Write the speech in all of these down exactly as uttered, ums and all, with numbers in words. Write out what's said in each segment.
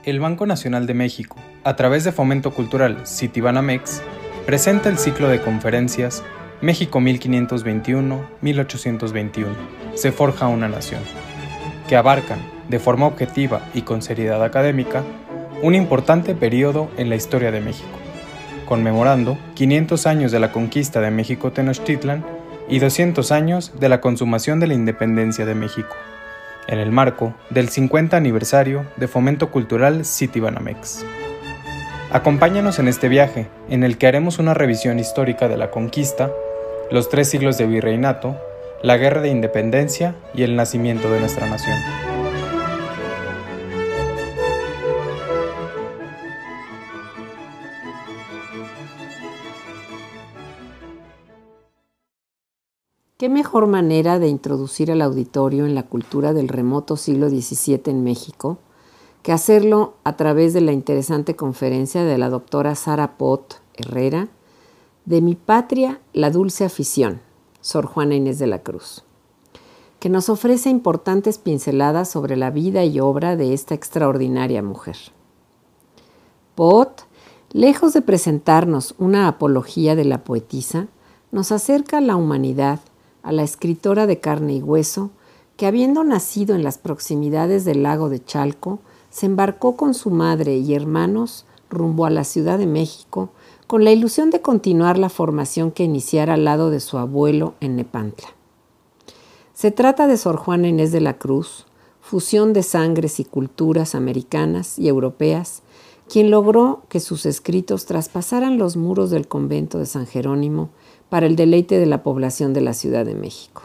El Banco Nacional de México, a través de Fomento Cultural Citibanamex, presenta el ciclo de conferencias México mil quinientos veintiuno a mil ochocientos veintiuno, se forja una nación, que abarcan, de forma objetiva y con seriedad académica, un importante periodo en la historia de México, conmemorando quinientos años de la conquista de México Tenochtitlan y doscientos años de la consumación de la independencia de México, en el marco del cincuenta aniversario de Fomento Cultural Citibanamex. Acompáñanos en este viaje, en el que haremos una revisión histórica de la conquista, los tres siglos de virreinato, la guerra de independencia y el nacimiento de nuestra nación. ¿Qué mejor manera de introducir al auditorio en la cultura del remoto siglo diecisiete en México que hacerlo a través de la interesante conferencia de la doctora Sara Pot Herrera, De mi patria, la dulce afición, Sor Juana Inés de la Cruz, que nos ofrece importantes pinceladas sobre la vida y obra de esta extraordinaria mujer. Pot, lejos de presentarnos una apología de la poetisa, nos acerca a la humanidad, a la escritora de carne y hueso, que habiendo nacido en las proximidades del lago de Chalco, se embarcó con su madre y hermanos rumbo a la Ciudad de México, con la ilusión de continuar la formación que iniciara al lado de su abuelo en Nepantla. Se trata de Sor Juana Inés de la Cruz, fusión de sangres y culturas americanas y europeas, quien logró que sus escritos traspasaran los muros del convento de San Jerónimo para el deleite de la población de la Ciudad de México.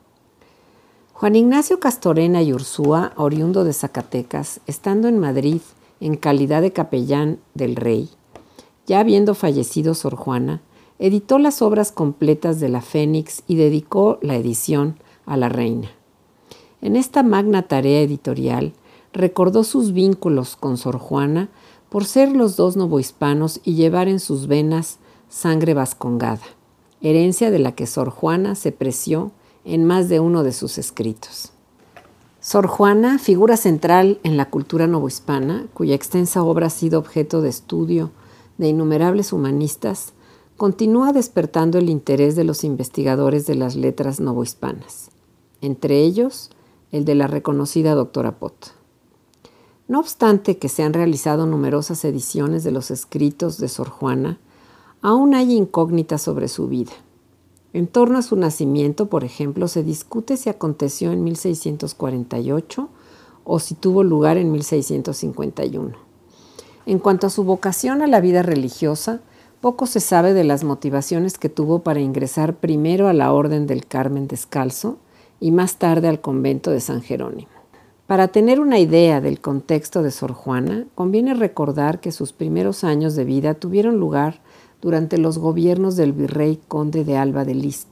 Juan Ignacio Castorena y Ursúa, oriundo de Zacatecas, estando en Madrid en calidad de capellán del rey, ya habiendo fallecido Sor Juana, editó las obras completas de la Fénix y dedicó la edición a la reina. En esta magna tarea editorial, recordó sus vínculos con Sor Juana por ser los dos novohispanos y llevar en sus venas sangre vascongada, herencia de la que Sor Juana se preció en más de uno de sus escritos. Sor Juana, figura central en la cultura novohispana, cuya extensa obra ha sido objeto de estudio de innumerables humanistas, continúa despertando el interés de los investigadores de las letras novohispanas, entre ellos el de la reconocida doctora Pot. No obstante que se han realizado numerosas ediciones de los escritos de Sor Juana, aún hay incógnitas sobre su vida. En torno a su nacimiento, por ejemplo, se discute si aconteció en mil seiscientos cuarenta y ocho o si tuvo lugar en mil seiscientos cincuenta y uno. En cuanto a su vocación a la vida religiosa, poco se sabe de las motivaciones que tuvo para ingresar primero a la Orden del Carmen Descalzo y más tarde al convento de San Jerónimo. Para tener una idea del contexto de Sor Juana, conviene recordar que sus primeros años de vida tuvieron lugar durante los gobiernos del virrey conde de Alba de Liste,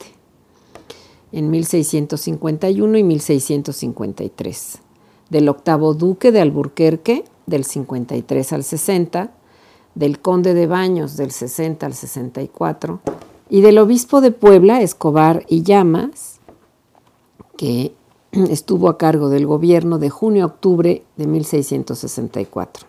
en mil seiscientos cincuenta y uno y mil seiscientos cincuenta y tres, del octavo duque de Alburquerque, del cincuenta y tres al sesenta, del conde de Baños, del sesenta al sesenta y cuatro, y del obispo de Puebla, Escobar y Llamas, que estuvo a cargo del gobierno de junio a octubre de mil seiscientos sesenta y cuatro.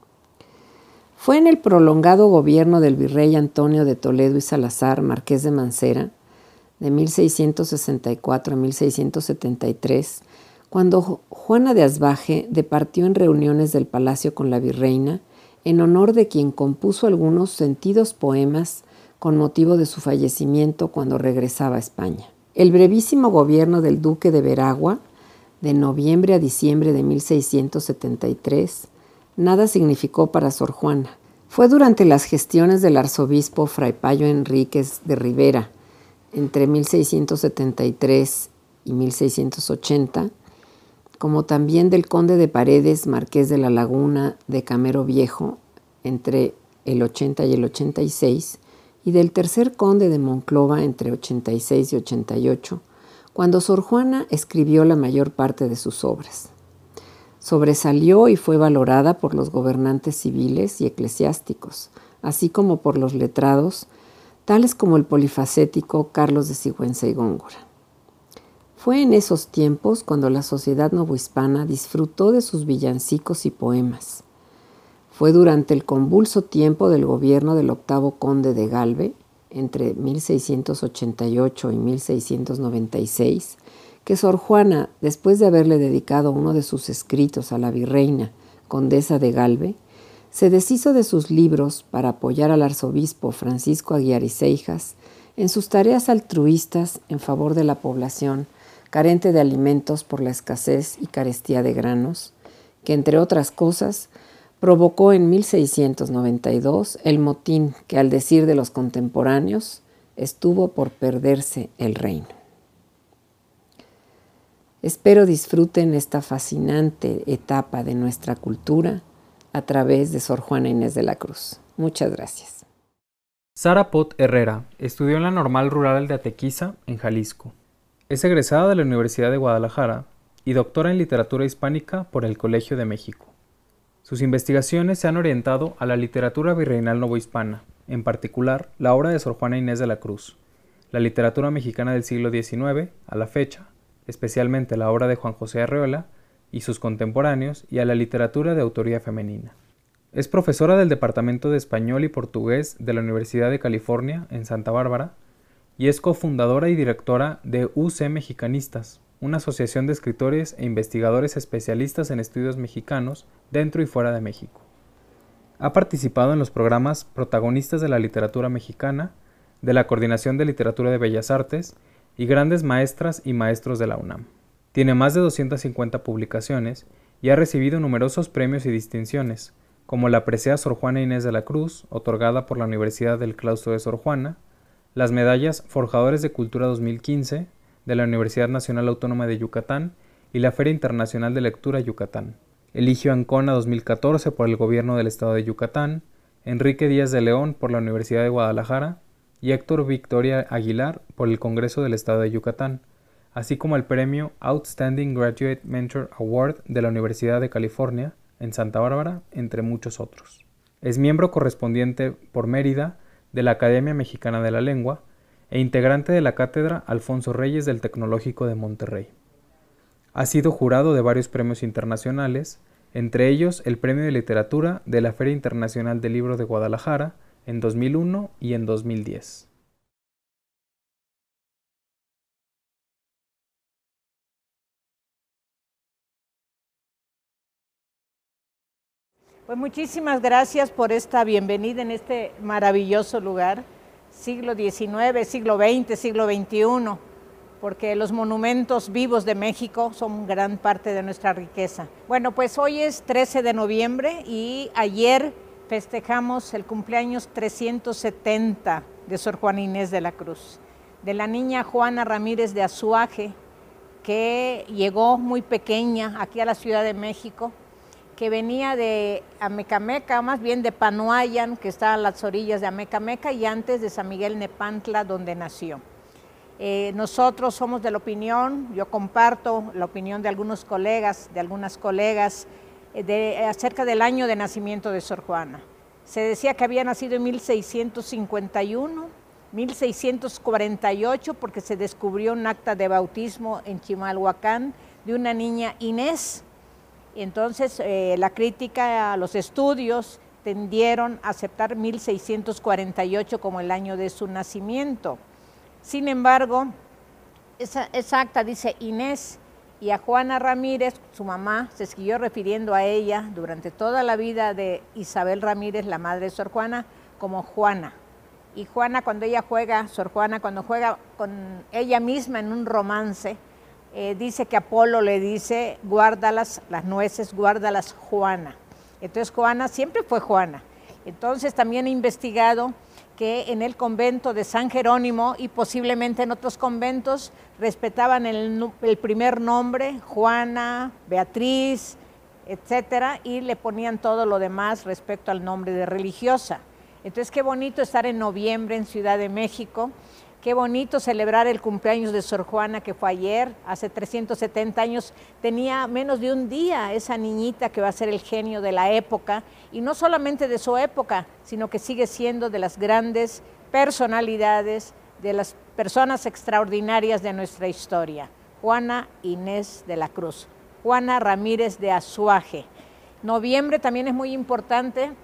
Fue en el prolongado gobierno del virrey Antonio de Toledo y Salazar, marqués de Mancera, de mil seiscientos sesenta y cuatro a mil seiscientos setenta y tres, cuando Juana de Asbaje departió en reuniones del palacio con la virreina, en honor de quien compuso algunos sentidos poemas con motivo de su fallecimiento cuando regresaba a España. El brevísimo gobierno del duque de Veragua, de noviembre a diciembre de mil seiscientos setenta y tres, nada significó para Sor Juana. Fue durante las gestiones del arzobispo Fray Payo Enríquez de Rivera, entre mil seiscientos setenta y tres y mil seiscientos ochenta, como también del conde de Paredes, marqués de la Laguna de Camero Viejo, entre el ochenta y el ochenta y seis, y del tercer conde de Monclova, entre ochenta y seis y ochenta y ocho, cuando Sor Juana escribió la mayor parte de sus obras. Sobresalió y fue valorada por los gobernantes civiles y eclesiásticos, así como por los letrados, tales como el polifacético Carlos de Sigüenza y Góngora. Fue en esos tiempos cuando la sociedad novohispana disfrutó de sus villancicos y poemas. Fue durante el convulso tiempo del gobierno del octavo conde de Galve, entre mil seiscientos ochenta y ocho y mil seiscientos noventa y seis, que Sor Juana, después de haberle dedicado uno de sus escritos a la virreina, condesa de Galve, se deshizo de sus libros para apoyar al arzobispo Francisco Aguiar y Seijas en sus tareas altruistas en favor de la población carente de alimentos por la escasez y carestía de granos, que, entre otras cosas, provocó en mil seiscientos noventa y dos el motín que, al decir de los contemporáneos, estuvo por perderse el reino. Espero disfruten esta fascinante etapa de nuestra cultura a través de Sor Juana Inés de la Cruz. Muchas gracias. Sara Pot Herrera estudió en la Normal Rural de Atequiza, en Jalisco. Es egresada de la Universidad de Guadalajara y doctora en literatura hispánica por el Colegio de México. Sus investigaciones se han orientado a la literatura virreinal novohispana, en particular la obra de Sor Juana Inés de la Cruz, la literatura mexicana del siglo diecinueve a la fecha, especialmente la obra de Juan José Arreola y sus contemporáneos, y a la literatura de autoría femenina. Es profesora del Departamento de Español y Portugués de la Universidad de California en Santa Bárbara y es cofundadora y directora de U C Mexicanistas, una asociación de escritores e investigadores especialistas en estudios mexicanos dentro y fuera de México. Ha participado en los programas Protagonistas de la Literatura Mexicana, de la Coordinación de Literatura de Bellas Artes y Grandes Maestras y Maestros de la UNAM. Tiene más de doscientas cincuenta publicaciones y ha recibido numerosos premios y distinciones, como la presea Sor Juana Inés de la Cruz, otorgada por la Universidad del Claustro de Sor Juana, las medallas Forjadores de Cultura dos mil quince de la Universidad Nacional Autónoma de Yucatán y la Feria Internacional de Lectura Yucatán, Eligio Ancona dos mil catorce por el Gobierno del Estado de Yucatán, Enrique Díaz de León por la Universidad de Guadalajara y Héctor Victoria Aguilar por el Congreso del Estado de Yucatán, así como el premio Outstanding Graduate Mentor Award de la Universidad de California en Santa Bárbara, entre muchos otros. Es miembro correspondiente por Mérida de la Academia Mexicana de la Lengua e integrante de la Cátedra Alfonso Reyes del Tecnológico de Monterrey. Ha sido jurado de varios premios internacionales, entre ellos el Premio de Literatura de la Feria Internacional del Libro de Guadalajara en dos mil uno y en dos mil diez. Pues muchísimas gracias por esta bienvenida en este maravilloso lugar, siglo diecinueve, siglo veinte, siglo veintiuno, porque los monumentos vivos de México son gran parte de nuestra riqueza. Bueno, pues hoy es trece de noviembre y ayer festejamos el cumpleaños trescientos setenta de Sor Juana Inés de la Cruz, de la niña Juana Ramírez de Azuaje, que llegó muy pequeña aquí a la Ciudad de México, que venía de Amecameca, más bien de Panoayan, que está a las orillas de Amecameca, y antes de San Miguel Nepantla, donde nació. Eh, nosotros somos de la opinión, yo comparto la opinión de algunos colegas, de algunas colegas, eh, de, acerca del año de nacimiento de Sor Juana. Se decía que había nacido en mil seiscientos cincuenta y uno, mil seiscientos cuarenta y ocho, porque se descubrió un acta de bautismo en Chimalhuacán de una niña Inés. Entonces, eh, la crítica, los estudios tendieron a aceptar mil seiscientos cuarenta y ocho como el año de su nacimiento. Sin embargo, esa, esa acta dice Inés, y a Juana Ramírez, su mamá, se siguió refiriendo a ella durante toda la vida de Isabel Ramírez, la madre de Sor Juana, como Juana. Y Juana, cuando ella juega, Sor Juana, cuando juega con ella misma en un romance, Eh, dice que Apolo le dice, guárdalas, las nueces, guárdalas, Juana. Entonces Juana siempre fue Juana. Entonces también he investigado que en el convento de San Jerónimo y posiblemente en otros conventos respetaban el, el primer nombre, Juana, Beatriz, etcétera, y le ponían todo lo demás respecto al nombre de religiosa. Entonces qué bonito estar en noviembre en Ciudad de México. Qué bonito celebrar el cumpleaños de Sor Juana, que fue ayer, hace trescientos setenta años. Tenía menos de un día esa niñita que va a ser el genio de la época, y no solamente de su época, sino que sigue siendo de las grandes personalidades, de las personas extraordinarias de nuestra historia. Juana Inés de la Cruz, Juana Ramírez de Azuaje. Noviembre también es muy importante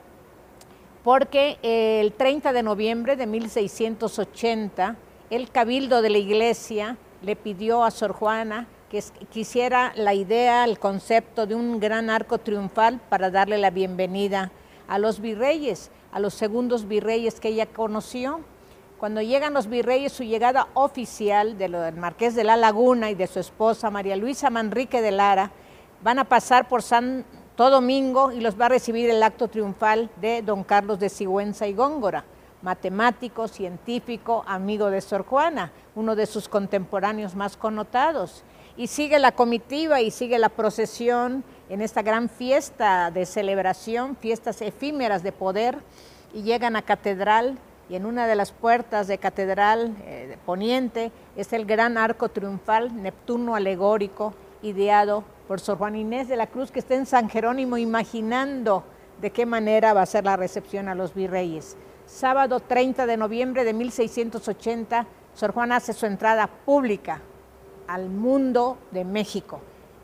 porque el treinta de noviembre de mil seiscientos ochenta, el Cabildo de la Iglesia le pidió a Sor Juana que quisiera la idea, el concepto de un gran arco triunfal para darle la bienvenida a los virreyes, a los segundos virreyes que ella conoció. Cuando llegan los virreyes, su llegada oficial de lo del Marqués de la Laguna y de su esposa María Luisa Manrique de Lara, van a pasar por Santo Domingo y los va a recibir el acto triunfal de don Carlos de Sigüenza y Góngora, matemático, científico, amigo de Sor Juana, uno de sus contemporáneos más connotados. Y sigue la comitiva y sigue la procesión en esta gran fiesta de celebración, fiestas efímeras de poder, y llegan a Catedral, y en una de las puertas de Catedral eh, de Poniente es el gran arco triunfal, Neptuno alegórico, ideado por Sor Juana Inés de la Cruz, que está en San Jerónimo imaginando de qué manera va a ser la recepción a los virreyes. Sábado treinta de noviembre de mil seiscientos ochenta, Sor Juana hace su entrada pública al mundo de México,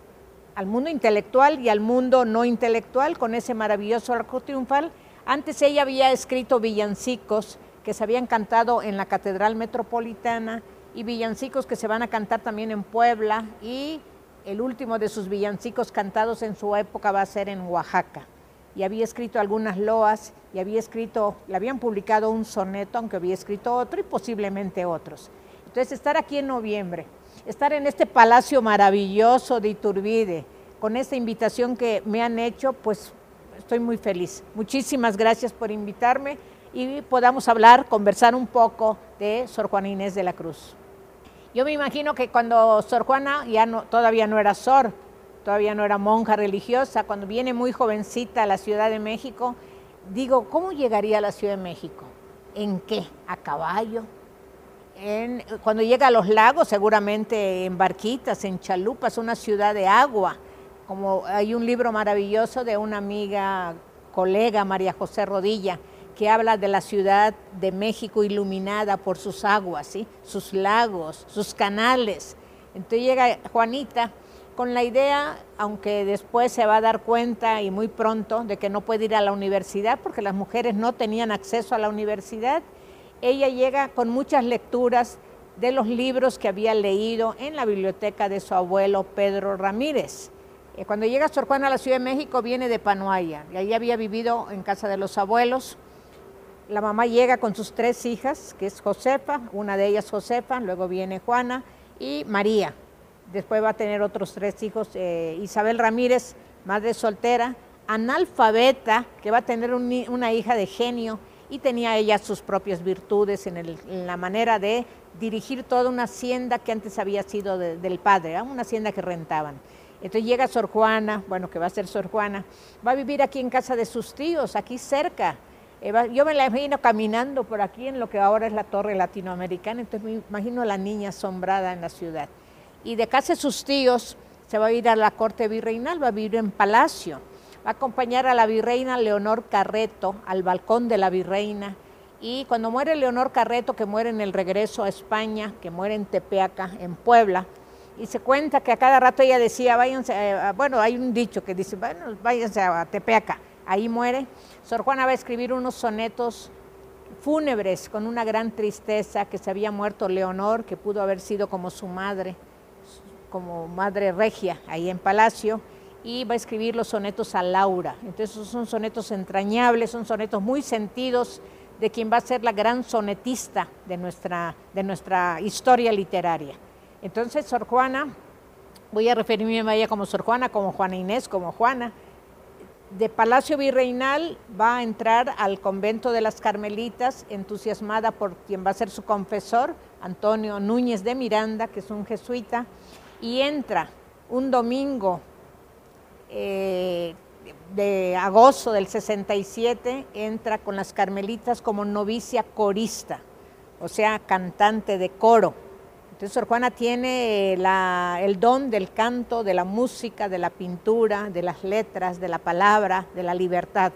al mundo intelectual y al mundo no intelectual, con ese maravilloso arco triunfal. Antes ella había escrito villancicos que se habían cantado en la Catedral Metropolitana y villancicos que se van a cantar también en Puebla, y el último de sus villancicos cantados en su época va a ser en Oaxaca. Y había escrito algunas loas, y había escrito, le habían publicado un soneto, aunque había escrito otro y posiblemente otros. Entonces, estar aquí en noviembre, estar en este palacio maravilloso de Iturbide, con esta invitación que me han hecho, pues estoy muy feliz. Muchísimas gracias por invitarme y podamos hablar, conversar un poco de Sor Juana Inés de la Cruz. Yo me imagino que cuando Sor Juana ya no, todavía no era sor, todavía no era monja religiosa, cuando viene muy jovencita a la Ciudad de México, digo, ¿cómo llegaría a la Ciudad de México? ¿En qué? ¿A caballo? En, cuando llega a los lagos, seguramente en barquitas, en chalupas, una ciudad de agua. Como hay un libro maravilloso de una amiga, colega, María José Rodilla, que habla de la Ciudad de México iluminada por sus aguas, ¿sí? Sus lagos, sus canales. Entonces llega Juanita con la idea, aunque después se va a dar cuenta y muy pronto, de que no puede ir a la universidad porque las mujeres no tenían acceso a la universidad. Ella llega con muchas lecturas de los libros que había leído en la biblioteca de su abuelo Pedro Ramírez. Cuando llega Sor Juana a la Ciudad de México, viene de Panoaya, y ahí había vivido en casa de los abuelos. La mamá llega con sus tres hijas, que es Josefa, una de ellas Josefa, luego viene Juana y María. Después va a tener otros tres hijos, eh, Isabel Ramírez, madre soltera, analfabeta, que va a tener un, una hija de genio, y tenía ella sus propias virtudes en, el, en la manera de dirigir toda una hacienda que antes había sido de, del padre, ¿eh? Una hacienda que rentaban. Entonces llega Sor Juana, bueno, que va a ser Sor Juana, va a vivir aquí en casa de sus tíos, aquí cerca. Eh, va, yo me la imagino caminando por aquí en lo que ahora es la Torre Latinoamericana, entonces me imagino a la niña asombrada en la ciudad. Y de casa de sus tíos se va a ir a la corte virreinal, va a vivir en palacio. Va a acompañar a la virreina Leonor Carreto al balcón de la virreina, y cuando muere Leonor Carreto, que muere en el regreso a España, que muere en Tepeaca, en Puebla, y se cuenta que a cada rato ella decía, váyanse, eh, bueno, hay un dicho que dice, bueno, váyanse a Tepeaca, ahí muere. Sor Juana va a escribir unos sonetos fúnebres con una gran tristeza, que se había muerto Leonor, que pudo haber sido como su madre, como madre regia ahí en Palacio, y va a escribir los sonetos a Laura. Entonces son sonetos entrañables, son sonetos muy sentidos de quien va a ser la gran sonetista de nuestra, de nuestra historia literaria. Entonces Sor Juana, voy a referirme a ella como Sor Juana, como Juana Inés, como Juana. De Palacio Virreinal va a entrar al convento de las Carmelitas, entusiasmada por quien va a ser su confesor, Antonio Núñez de Miranda, que es un jesuita, y entra un domingo eh, de agosto del sesenta y siete, entra con las Carmelitas como novicia corista, o sea, cantante de coro. Entonces Sor Juana tiene la, el don del canto, de la música, de la pintura, de las letras, de la palabra, de la libertad.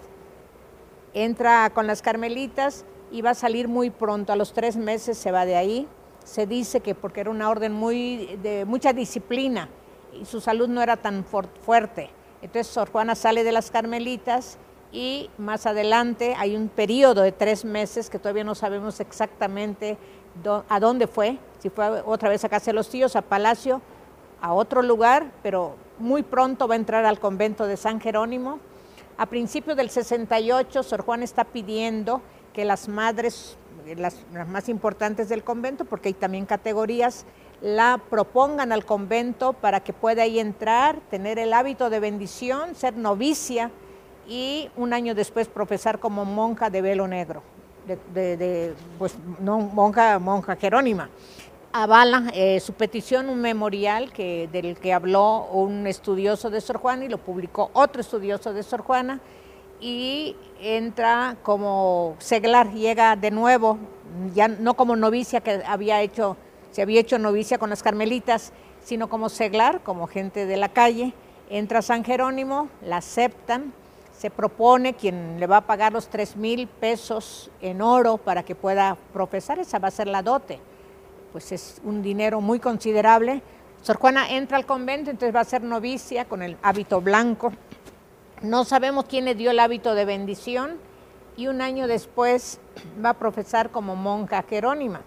Entra con las Carmelitas y va a salir muy pronto, a los tres meses se va de ahí. Se dice que porque era una orden muy, de mucha disciplina y su salud no era tan fuerte. Entonces Sor Juana sale de las Carmelitas y más adelante hay un periodo de tres meses que todavía no sabemos exactamente do, a dónde fue, si fue otra vez a Casa de los Tíos, a Palacio, a otro lugar, pero muy pronto va a entrar al convento de San Jerónimo. A principios del sesenta y ocho, Sor Juana está pidiendo que las madres, las, las más importantes del convento, porque hay también categorías, la propongan al convento para que pueda ahí entrar, tener el hábito de bendición, ser novicia y un año después profesar como monja de velo negro, de, de, de, pues no monja, monja jerónima. Avala eh, su petición un memorial que, del que habló un estudioso de Sor Juana y lo publicó otro estudioso de Sor Juana, y entra como seglar, llega de nuevo, ya no como novicia que había hecho, se había hecho novicia con las Carmelitas, sino como seglar, como gente de la calle. Entra a San Jerónimo, la aceptan, se propone quien le va a pagar los tres mil pesos en oro para que pueda profesar, esa va a ser la dote. Pues es un dinero muy considerable. Sor Juana entra al convento, entonces va a ser novicia con el hábito blanco. No sabemos quién le dio el hábito de bendición y un año después va a profesar como monja jerónima.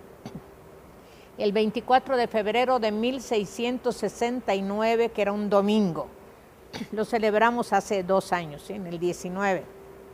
El veinticuatro de febrero de mil seiscientos sesenta y nueve, que era un domingo. Lo celebramos hace dos años, ¿sí? En el diecinueve.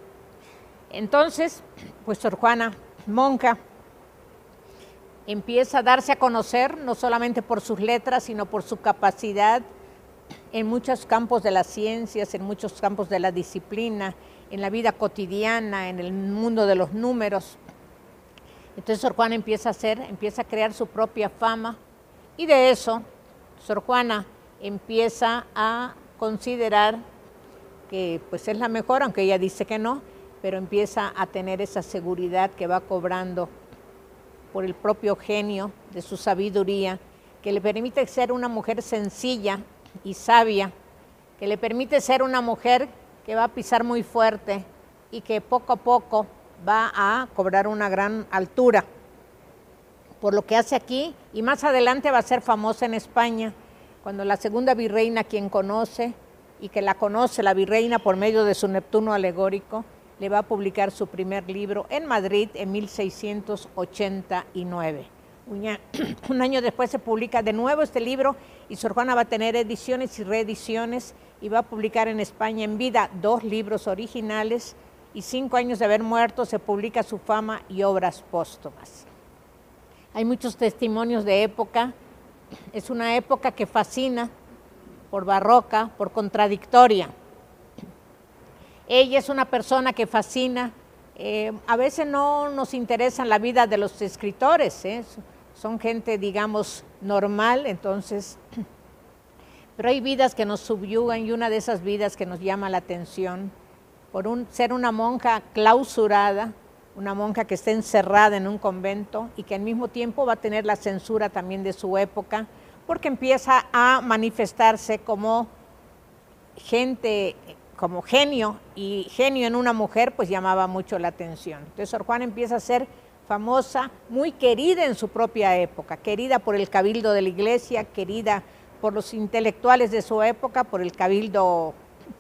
Entonces, pues Sor Juana, monja, empieza a darse a conocer, no solamente por sus letras, sino por su capacidad en muchos campos de las ciencias, en muchos campos de la disciplina, en la vida cotidiana, en el mundo de los números. Entonces Sor Juana empieza a hacer, empieza a crear su propia fama, y de eso Sor Juana empieza a considerar que pues es la mejor, aunque ella dice que no, pero empieza a tener esa seguridad que va cobrando por el propio genio de su sabiduría, que le permite ser una mujer sencilla y sabia, que le permite ser una mujer que va a pisar muy fuerte y que poco a poco va a cobrar una gran altura por lo que hace aquí, y más adelante va a ser famosa en España, cuando la segunda virreina, quien conoce y que la conoce la virreina por medio de su Neptuno alegórico, le va a publicar su primer libro en Madrid en mil seiscientos ochenta y nueve. Un año después se publica de nuevo este libro y Sor Juana va a tener ediciones y reediciones y va a publicar en España en vida dos libros originales, y cinco años de haber muerto se publica su fama y obras póstumas. Hay muchos testimonios de época. Es una época que fascina por barroca, por contradictoria. Ella es una persona que fascina. Eh, a veces no nos interesa la vida de los escritores, ¿eh? Son gente, digamos, normal, entonces, pero hay vidas que nos subyugan, y una de esas vidas que nos llama la atención, por un, ser una monja clausurada, una monja que está encerrada en un convento y que al mismo tiempo va a tener la censura también de su época, porque empieza a manifestarse como gente, como genio, y genio en una mujer pues llamaba mucho la atención. Entonces Sor Juana empieza a ser famosa, muy querida en su propia época, querida por el cabildo de la iglesia, querida por los intelectuales de su época, por el cabildo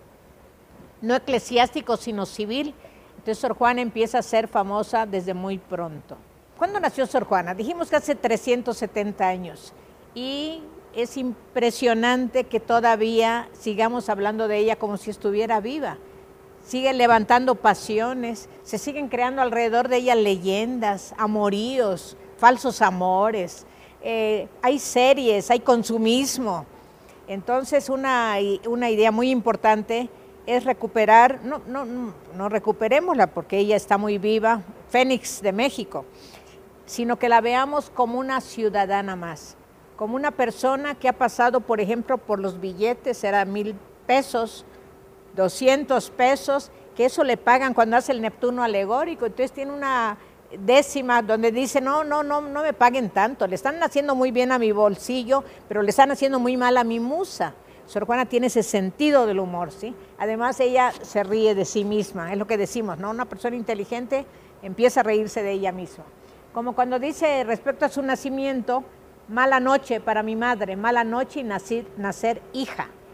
no eclesiástico sino civil. Entonces Sor Juana empieza a ser famosa desde muy pronto. ¿Cuándo nació Sor Juana? Dijimos que hace trescientos setenta años, y es impresionante que todavía sigamos hablando de ella como si estuviera viva. Sigue levantando pasiones, se siguen creando alrededor de ella leyendas, amoríos, falsos amores, eh, hay series, hay consumismo. Entonces una, una idea muy importante es recuperar, no, no, no, no recuperémosla porque ella está muy viva, Fénix de México, sino que la veamos como una ciudadana más, como una persona que ha pasado, por ejemplo, por los billetes, era mil pesos, doscientos pesos, que eso le pagan cuando hace el Neptuno alegórico. Entonces tiene una décima donde dice, no, no, no, no me paguen tanto, le están haciendo muy bien a mi bolsillo, pero le están haciendo muy mal a mi musa. Sor Juana tiene ese sentido del humor, ¿sí? Además ella se ríe de sí misma, es lo que decimos, ¿no? Una persona inteligente empieza a reírse de ella misma. Como cuando dice respecto a su nacimiento, mala noche para mi madre, mala noche y nacer, nacer hija,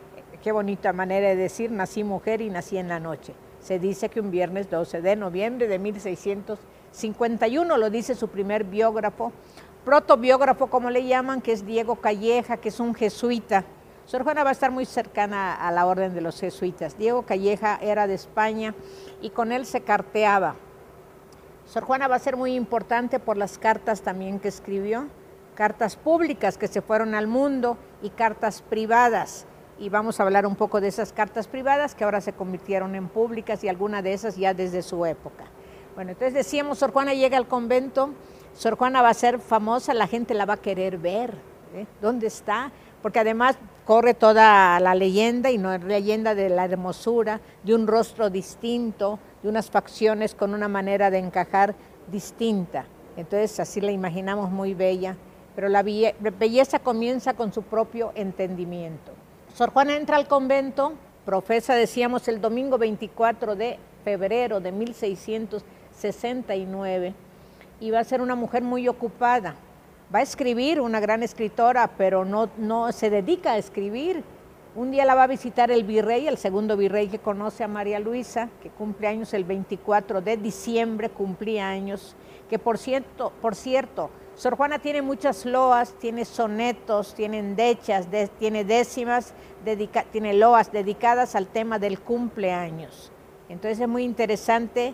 qué bonita manera de decir, nací mujer y nací en la noche. Se dice que un viernes doce de noviembre de mil seiscientos cincuenta y uno, lo dice su primer biógrafo, protobiógrafo como le llaman, que es Diego Calleja, que es un jesuita. Sor Juana va a estar muy cercana a la orden de los jesuitas. Diego Calleja era de España y con él se carteaba. Sor Juana va a ser muy importante por las cartas también que escribió, cartas públicas que se fueron al mundo y cartas privadas. Y vamos a hablar un poco de esas cartas privadas que ahora se convirtieron en públicas y algunas de esas ya desde su época. Bueno, entonces decíamos, Sor Juana llega al convento, Sor Juana va a ser famosa, la gente la va a querer ver. ¿eh? ¿Dónde está? Porque además corre toda la leyenda, y no es leyenda, de la hermosura, de un rostro distinto, de unas facciones con una manera de encajar distinta. Entonces así la imaginamos muy bella, pero la belleza comienza con su propio entendimiento. Sor Juana entra al convento, profesa, decíamos, el domingo veinticuatro de febrero de mil seiscientos sesenta y nueve, y va a ser una mujer muy ocupada. Va a escribir, una gran escritora, pero no, no se dedica a escribir. Un día la va a visitar el virrey, el segundo virrey que conoce a María Luisa, que cumple años el veinticuatro de diciembre, cumplía años, que por cierto, por cierto, Sor Juana tiene muchas loas, tiene sonetos, tiene endechas, de, tiene décimas, dedica, tiene loas dedicadas al tema del cumpleaños. Entonces es muy interesante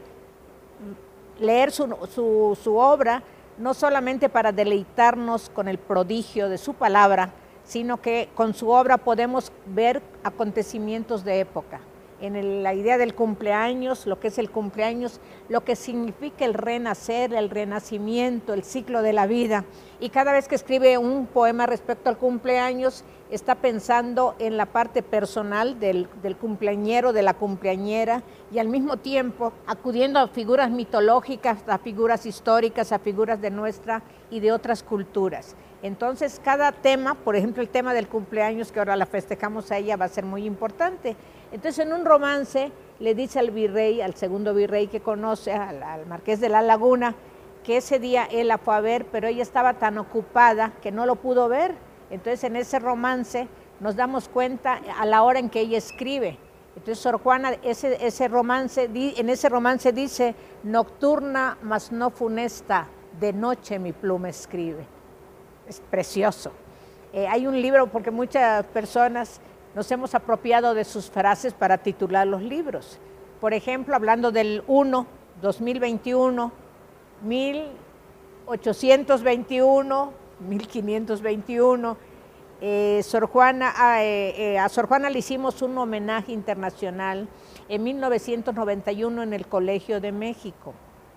leer su, su, su obra, no solamente para deleitarnos con el prodigio de su palabra, sino que con su obra podemos ver acontecimientos de época. En el, la idea del cumpleaños, lo que es el cumpleaños, lo que significa el renacer, el renacimiento, el ciclo de la vida. Y cada vez que escribe un poema respecto al cumpleaños, está pensando en la parte personal del, del cumpleañero, de la cumpleañera, y al mismo tiempo acudiendo a figuras mitológicas, a figuras históricas, a figuras de nuestra y de otras culturas. Entonces, cada tema, por ejemplo, el tema del cumpleaños, que ahora la festejamos a ella, va a ser muy importante. Entonces, en un romance, le dice al virrey, al segundo virrey que conoce, al, al marqués de la Laguna, que ese día él la fue a ver, pero ella estaba tan ocupada que no lo pudo ver. Entonces, en ese romance nos damos cuenta a la hora en que ella escribe. Entonces, Sor Juana, ese, ese romance, en ese romance dice, nocturna, mas no funesta, de noche mi pluma escribe. Es precioso. Eh, hay un libro, porque muchas personas nos hemos apropiado de sus frases para titular los libros. Por ejemplo, hablando del uno, dos mil veintiuno, mil ochocientos veintiuno, mil quinientos veintiuno, eh, Sor Juana, eh, eh, a Sor Juana le hicimos un homenaje internacional en mil novecientos noventa y uno en el Colegio de México,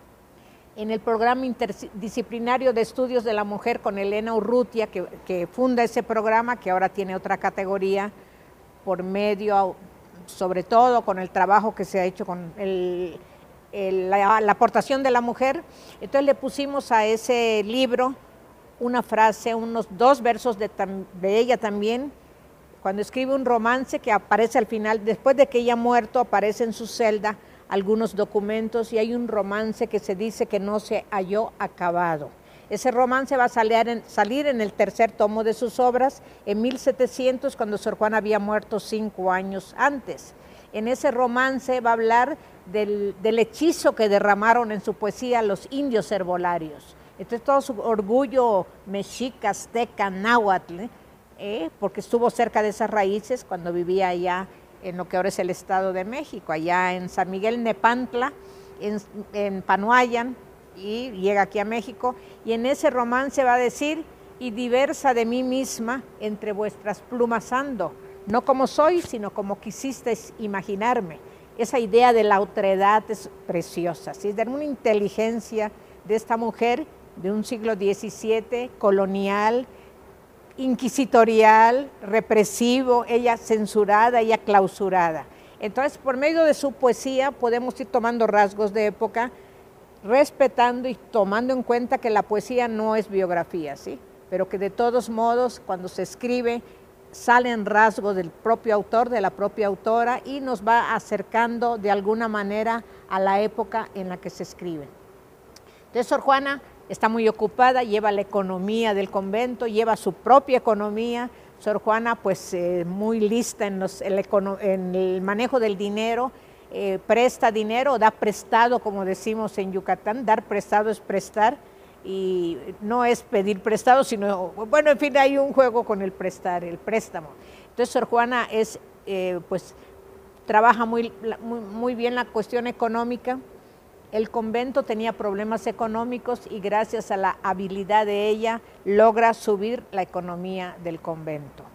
en el programa interdisciplinario de estudios de la mujer con Elena Urrutia, que, que funda ese programa, que ahora tiene otra categoría, por medio, sobre todo con el trabajo que se ha hecho con el, el, la, la aportación de la mujer. Entonces le pusimos a ese libro una frase, unos dos versos de, de ella también, cuando escribe un romance que aparece al final, después de que ella ha muerto, aparece en su celda algunos documentos, y hay un romance que se dice que no se halló acabado. Ese romance va a salir en, salir en el tercer tomo de sus obras en mil setecientos, cuando Sor Juana había muerto cinco años antes. En ese romance va a hablar del, del hechizo que derramaron en su poesía los indios herbolarios. Entonces todo su orgullo mexica, azteca, náhuatl, ¿eh? Eh, porque estuvo cerca de esas raíces cuando vivía allá en lo que ahora es el Estado de México, allá en San Miguel Nepantla, en, en Panuayan, y llega aquí a México, y en ese romance va a decir, y diversa de mí misma, entre vuestras plumas ando, no como soy, sino como quisisteis imaginarme. Esa idea de la otredad es preciosa, ¿sí? De una inteligencia de esta mujer de un siglo diecisiete, colonial, inquisitorial, represivo, ella censurada, ella clausurada. Entonces, por medio de su poesía podemos ir tomando rasgos de época, respetando y tomando en cuenta que la poesía no es biografía, ¿sí? Pero que de todos modos, cuando se escribe, salen rasgos del propio autor, de la propia autora, y nos va acercando de alguna manera a la época en la que se escribe. Entonces, Sor Juana está muy ocupada, lleva la economía del convento, lleva su propia economía, Sor Juana, pues eh, muy lista en, los, el, en el manejo del dinero, eh, presta dinero, da prestado, como decimos en Yucatán, dar prestado es prestar, y no es pedir prestado, sino, bueno, en fin, hay un juego con el prestar, el préstamo. Entonces Sor Juana es, eh, pues, trabaja muy, muy, muy bien la cuestión económica. El convento tenía problemas económicos y gracias a la habilidad de ella logra subir la economía del convento.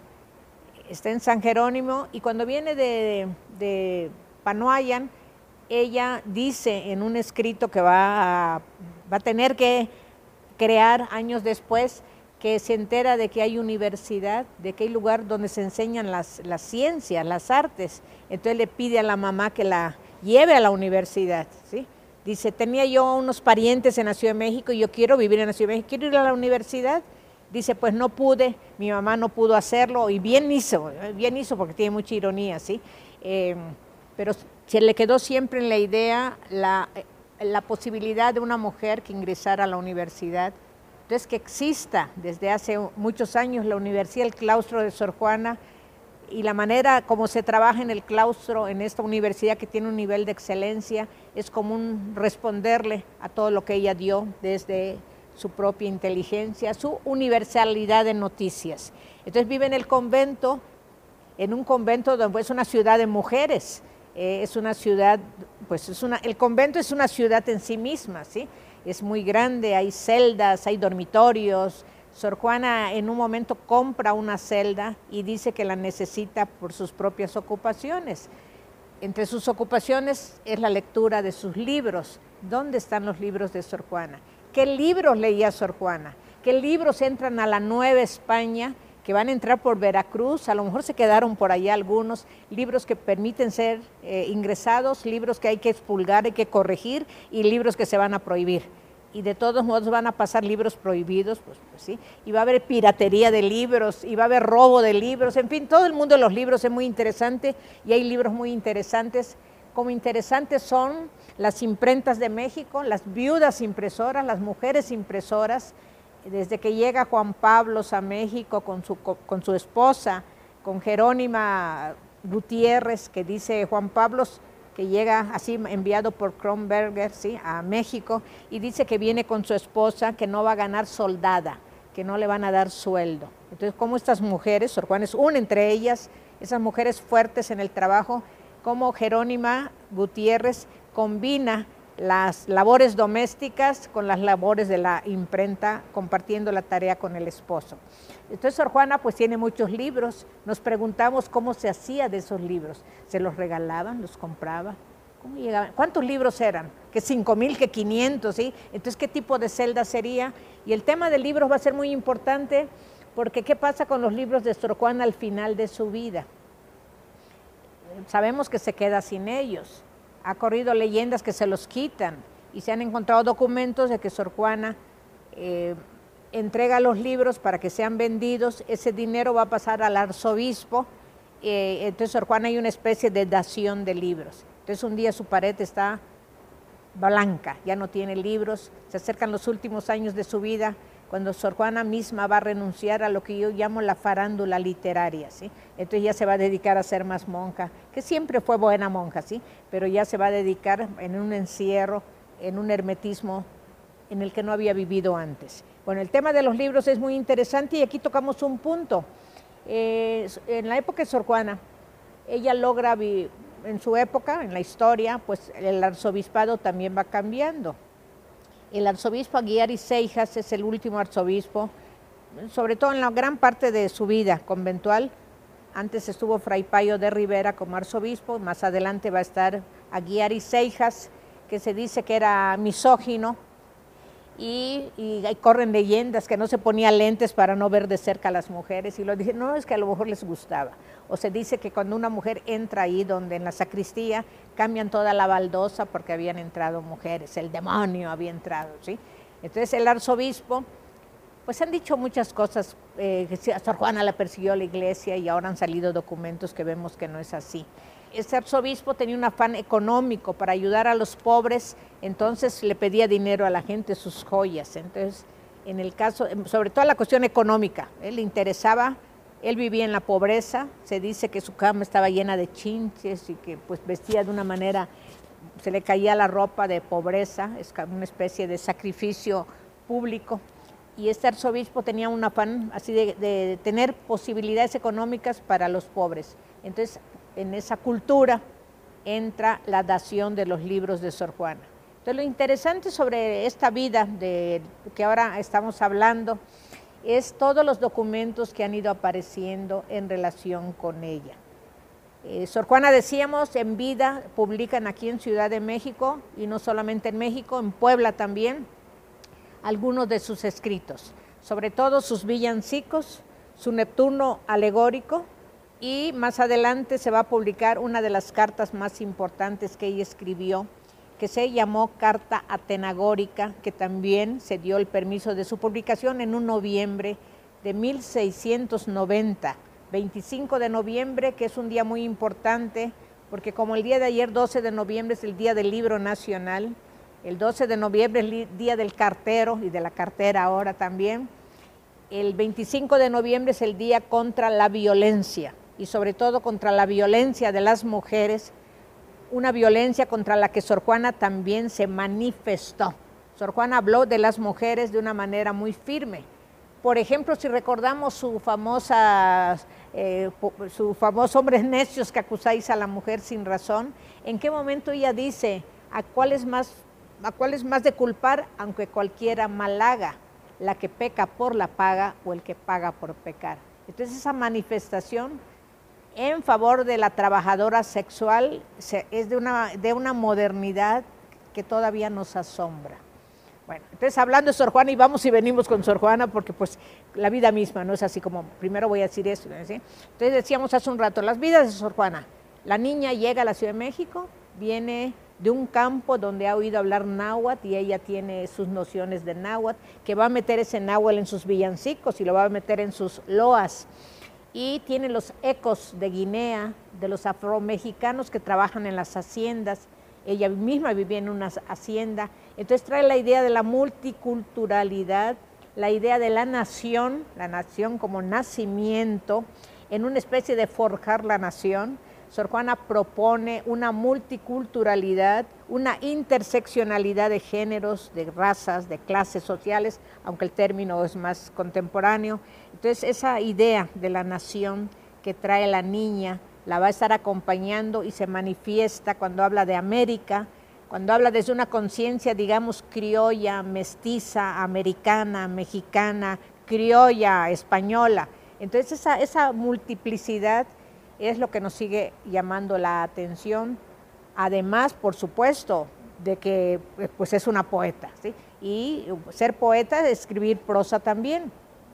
Está en San Jerónimo y cuando viene de, de Panoayan, ella dice en un escrito que va a, va a tener que crear años después, que se entera de que hay universidad, de que hay lugar donde se enseñan las, las ciencias, las artes. Entonces le pide a la mamá que la lleve a la universidad, ¿sí? Dice, tenía yo unos parientes en la Ciudad de México y yo quiero vivir en la Ciudad de México, quiero ir a la universidad. Dice, pues no pude, mi mamá no pudo hacerlo, y bien hizo, bien hizo porque tiene mucha ironía, ¿sí? Eh, pero se le quedó siempre en la idea la, la posibilidad de una mujer que ingresara a la universidad. Entonces, que exista desde hace muchos años la Universidad, el claustro de Sor Juana, y la manera como se trabaja en el claustro, en esta universidad que tiene un nivel de excelencia, es como un responderle a todo lo que ella dio desde su propia inteligencia, su universalidad de noticias. Entonces vive en el convento, en un convento donde es una ciudad de mujeres, eh, es una ciudad, pues es una, el convento es una ciudad en sí misma, ¿sí? Es muy grande, hay celdas, hay dormitorios. Sor Juana en un momento compra una celda y dice que la necesita por sus propias ocupaciones. Entre sus ocupaciones es la lectura de sus libros. ¿Dónde están los libros de Sor Juana? ¿Qué libros leía Sor Juana? ¿Qué libros entran a la Nueva España, que van a entrar por Veracruz? A lo mejor se quedaron por allá algunos libros que permiten ser eh, ingresados, libros que hay que expulgar, hay que corregir, y libros que se van a prohibir. Y de todos modos van a pasar libros prohibidos, pues, pues sí, y va a haber piratería de libros, y va a haber robo de libros, en fin, todo el mundo de los libros es muy interesante, y hay libros muy interesantes. Como interesantes son las imprentas de México, las viudas impresoras, las mujeres impresoras, desde que llega Juan Pablo a México con su, con su esposa, con Jerónima Gutiérrez, que dice Juan Pablo, que llega así enviado por Kronberger, ¿sí?, a México, y dice que viene con su esposa, que no va a ganar soldada, que no le van a dar sueldo. Entonces, como estas mujeres, Sor Juana es una entre ellas, esas mujeres fuertes en el trabajo, como Jerónima Gutiérrez combina las labores domésticas con las labores de la imprenta, compartiendo la tarea con el esposo. Entonces Sor Juana pues tiene muchos libros. Nos preguntamos cómo se hacía de esos libros. ¿Se los regalaban, los compraba? ¿Cómo llegaban? ¿Cuántos libros eran? Que cinco mil, que quinientos, ¿sí? Entonces, ¿qué tipo de celda sería? Y el tema de libros va a ser muy importante, porque ¿qué pasa con los libros de Sor Juana al final de su vida? Sabemos que se queda sin ellos. Ha corrido leyendas que se los quitan, y se han encontrado documentos de que Sor Juana eh, entrega los libros para que sean vendidos. Ese dinero va a pasar al arzobispo. Eh, entonces Sor Juana hay una especie de dación de libros. Entonces un día su pared está blanca, ya no tiene libros, se acercan los últimos años de su vida, cuando Sor Juana misma va a renunciar a lo que yo llamo la farándula literaria, ¿sí? Entonces ya se va a dedicar a ser más monja, que siempre fue buena monja, ¿sí? Pero ya se va a dedicar en un encierro, en un hermetismo en el que no había vivido antes. Bueno, el tema de los libros es muy interesante, y aquí tocamos un punto. Eh, en la época de Sor Juana, ella logra, en su época, en la historia, pues el arzobispado también va cambiando. El arzobispo Aguiar y Seijas es el último arzobispo, sobre todo en la gran parte de su vida conventual. Antes estuvo Fray Payo de Rivera como arzobispo, más adelante va a estar Aguiar y Seijas, que se dice que era misógino, y, y ahí corren leyendas que no se ponía lentes para no ver de cerca a las mujeres, y lo dije, no, es que a lo mejor les gustaba. O se dice que cuando una mujer entra ahí, donde en la sacristía, cambian toda la baldosa porque habían entrado mujeres, el demonio había entrado, ¿sí? Entonces el arzobispo, pues han dicho muchas cosas, eh, que a Sor Juana la persiguió la iglesia, y ahora han salido documentos que vemos que no es así. Este arzobispo tenía un afán económico para ayudar a los pobres, entonces le pedía dinero a la gente, sus joyas. Entonces, en el caso, sobre todo la cuestión económica, ¿eh? Le interesaba Él vivía en la pobreza, se dice que su cama estaba llena de chinches y que pues vestía de una manera, se le caía la ropa de pobreza, es una especie de sacrificio público. Y este arzobispo tenía un afán así de, de tener posibilidades económicas para los pobres. Entonces, en esa cultura entra la dación de los libros de Sor Juana. Entonces, lo interesante sobre esta vida de que ahora estamos hablando es todos los documentos que han ido apareciendo en relación con ella. Eh, Sor Juana, decíamos, en vida publican aquí en Ciudad de México, y no solamente en México, en Puebla también, algunos de sus escritos, sobre todo sus villancicos, su Neptuno alegórico, y más adelante se va a publicar una de las cartas más importantes que ella escribió, que se llamó Carta Atenagórica, que también se dio el permiso de su publicación en un noviembre de mil seiscientos noventa, veinticinco de noviembre, que es un día muy importante, porque como el día de ayer, doce de noviembre, es el Día del Libro Nacional, el doce de noviembre es el Día del Cartero y de la cartera ahora también, el veinticinco de noviembre es el Día contra la Violencia, y sobre todo contra la violencia de las mujeres, una violencia contra la que Sor Juana también se manifestó. Sor Juana habló de las mujeres de una manera muy firme. Por ejemplo, si recordamos su famosa, eh, su famoso hombres necios que acusáis a la mujer sin razón, ¿en qué momento ella dice a cuál es más, a cuál es más de culpar, aunque cualquiera mal haga, la que peca por la paga o el que paga por pecar? Entonces esa manifestación en favor de la trabajadora sexual es de una, de una modernidad que todavía nos asombra. Bueno, entonces hablando de Sor Juana, y vamos y venimos con Sor Juana, porque pues la vida misma no es así como, primero voy a decir eso, ¿sí? Entonces decíamos hace un rato, las vidas de Sor Juana. La niña llega a la Ciudad de México, viene de un campo donde ha oído hablar náhuatl, y ella tiene sus nociones de náhuatl, que va a meter ese náhuatl en sus villancicos y lo va a meter en sus loas. Y tiene los ecos de Guinea, de los afromexicanos que trabajan en las haciendas. Ella misma vivía en una hacienda. Entonces trae la idea de la multiculturalidad, la idea de la nación, la nación como nacimiento, en una especie de forjar la nación. Sor Juana propone una multiculturalidad, una interseccionalidad de géneros, de razas, de clases sociales, aunque el término es más contemporáneo. Entonces esa idea de la nación que trae la niña la va a estar acompañando y se manifiesta cuando habla de América, cuando habla desde una conciencia, digamos, criolla, mestiza, americana, mexicana, criolla, española. Entonces esa, esa multiplicidad es lo que nos sigue llamando la atención, además, por supuesto, de que pues, es una poeta, ¿sí? Y ser poeta es escribir prosa también.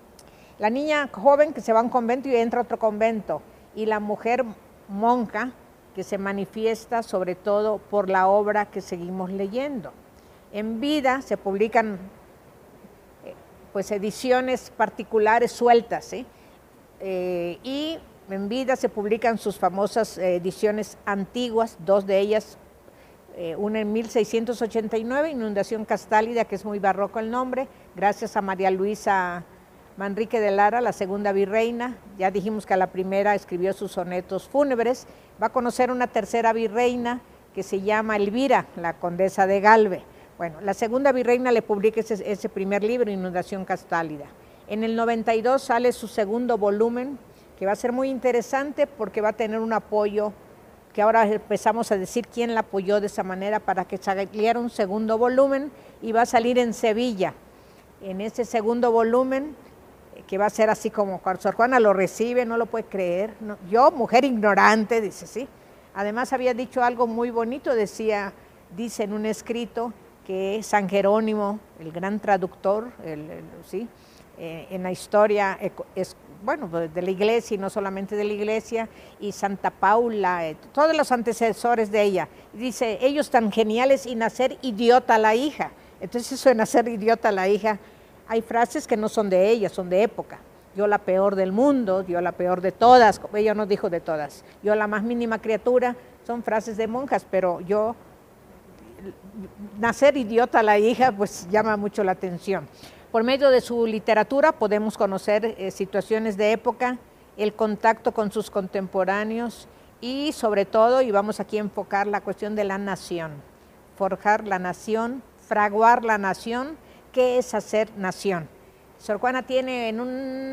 La niña joven que se va a un convento y entra a otro convento, y la mujer monja que se manifiesta sobre todo por la obra que seguimos leyendo. En vida se publican pues, ediciones particulares sueltas, ¿sí? Eh, y en vida se publican sus famosas ediciones antiguas, dos de ellas, eh, una en mil seiscientos ochenta y nueve, Inundación Castálida, que es muy barroco el nombre, gracias a María Luisa Manrique de Lara, la segunda virreina. Ya dijimos que a la primera escribió sus sonetos fúnebres. Va a conocer una tercera virreina que se llama Elvira, la condesa de Galve. Bueno, la segunda virreina le publica ese, ese primer libro, Inundación Castálida. En el noventa y dos sale su segundo volumen, que va a ser muy interesante porque va a tener un apoyo, que ahora empezamos a decir quién la apoyó de esa manera para que saliera un segundo volumen, y va a salir en Sevilla. En ese segundo volumen, que va a ser así como cuando Sor Juana lo recibe, no lo puede creer. No, yo, mujer ignorante, dice, sí. Además había dicho algo muy bonito, decía, dice en un escrito que San Jerónimo, el gran traductor, el, el, sí, eh, en la historia es, bueno, de la iglesia y no solamente de la iglesia, y Santa Paula, eh, todos los antecesores de ella, dice, ellos tan geniales y nacer idiota la hija. Entonces eso de nacer idiota la hija, hay frases que no son de ella, son de época. Yo la peor del mundo, yo la peor de todas, ella no dijo de todas, yo la más mínima criatura, son frases de monjas, pero yo, nacer idiota la hija, pues llama mucho la atención. Por medio de su literatura podemos conocer eh, situaciones de época el contacto con sus contemporáneos y sobre todo, y vamos aquí a enfocar la cuestión de la nación, forjar la nación, fraguar la nación. ¿Qué es hacer nación? Sor Juana tiene en un,